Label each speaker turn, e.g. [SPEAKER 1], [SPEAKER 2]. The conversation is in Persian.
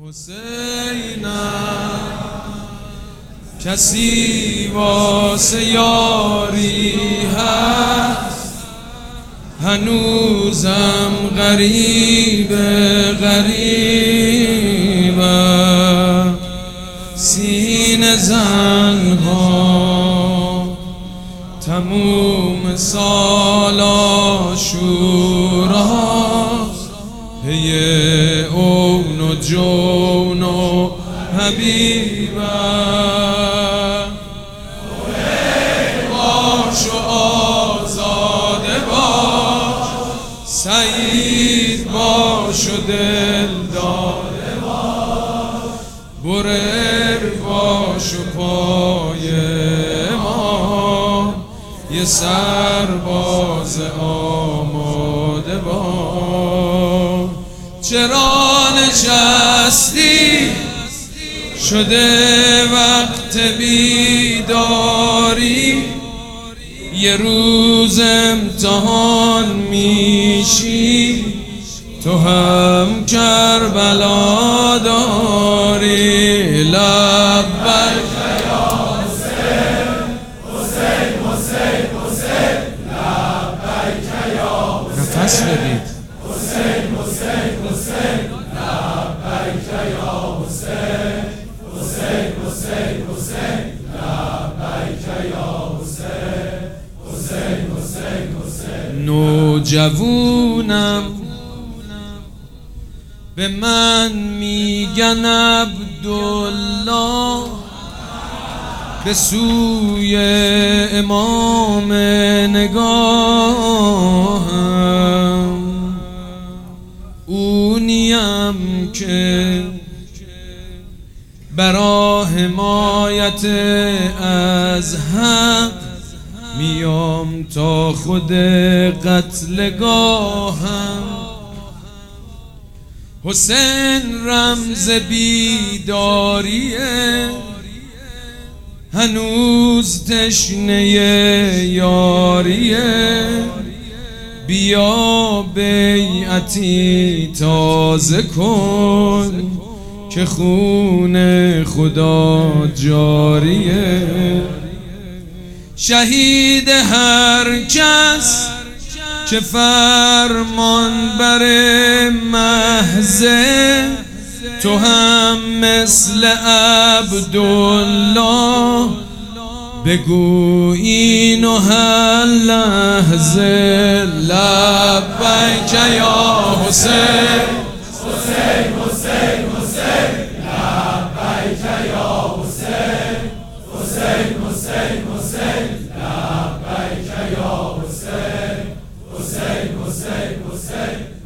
[SPEAKER 1] حسینم کسی واسه یاری هست، هنوزم غریبم. سینه زنها تموم سال عاشوراست، پی اون و جون و حبیبم. باش و آزاده باش، سعید باش و دل داده باش، برر باش و پای ما یه سرباز آماده باش. چرا نشستی شده وقت بیداری، یه روز امتحان میشی، تو هم کربلا داری. لبیک یا حسین، حسین حسین حسین، لبیک یا حسین. نفس بدید. حسین حسین حسین، لبیک یا حسین، حسین حسین حسین، لبیک یا حسین، حسین حسین حسین. نوجوونم به من میگن عبدالله، به سوی امام نگاهم، اونیم که برا حمایت از حق میام تا خود قتلگاهم. حسین رمز بیداریه، هنوز تشنه یاریه، بیا بیعتی تازه کن که خون خدا جاریه. شهید هر کس که فرمان بر محضه، تو هم مثل عبدالله بگو اینو هر لحظه. لبیک یا حسین، حسین حسین حسین، لبیک یا حسین، حسین حسین حسین، لبیک یا حسین، حسین حسین حسین.